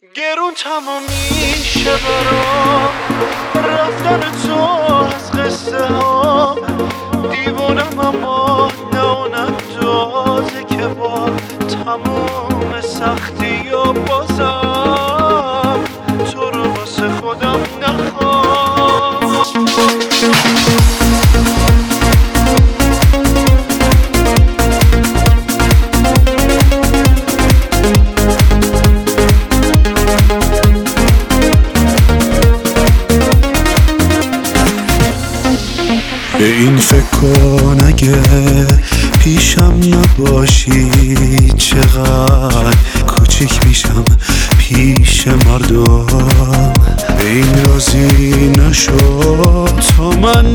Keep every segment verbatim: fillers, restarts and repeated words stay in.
گرون تمام میشه برام رفتن تو از قصه ها، دیوانم اما نه اندازه که با تمام سختی و بازم تو رو واسه خودم نخوام. به این فکر کن اگه پیشم نباشی چقدر کوچیک میشم پیش مردم. به این راضی نشو تا من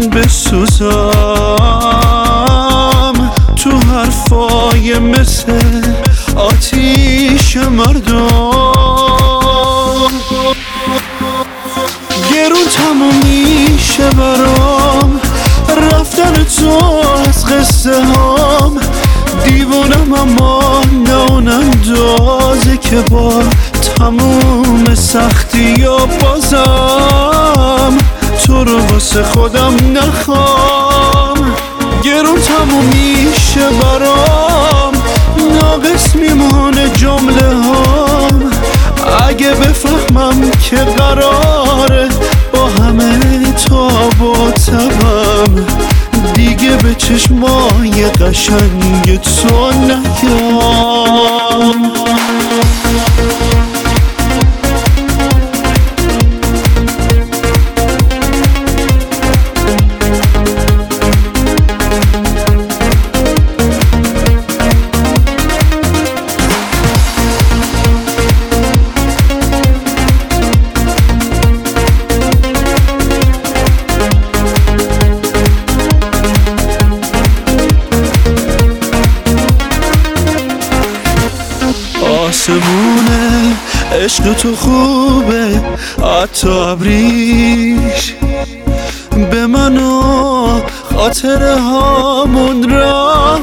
بسوزم تو حرفای مثل آتیش مردم. گرون تموم میشه برام رفتن تو از قصه هام، دیوانم اما نه اون اندازه که با تموم سختی و بازم تو رو واسه خودم نخوام. گرون تموم میشه برام ناقص میمونه جمله هام، اگه بفهمم که قراره با همه تاب و تبم دیگه به چشمای قشنگ تو نیام. آسمونه عشق تو خوبه حتی ابریش به من و خاطره هامون را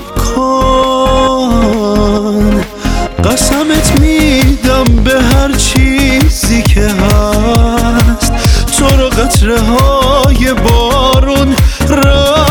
کن. قسمت میدم به هر چیزی که هست تو رو قطره های بارون را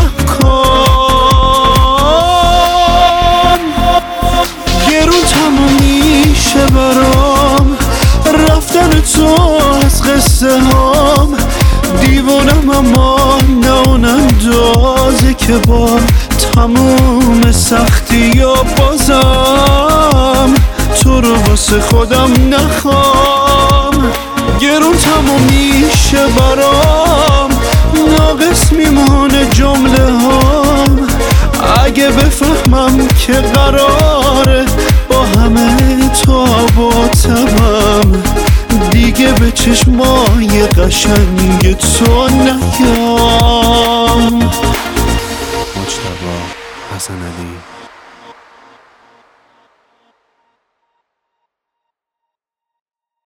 کن. گرون تموم میشه برام رفتن تو از قصه هام، دیوانم اما نه اون اندازه که با تموم سختی و بازم تو رو واسه خودم نخوام. گرون تموم میشه برام ناقص میمونه جمله هام، اگه بفهمم که قراره با همه تاب و تبم دیگه به چشمای قشنگ تو نیام. مجتبی حسن علی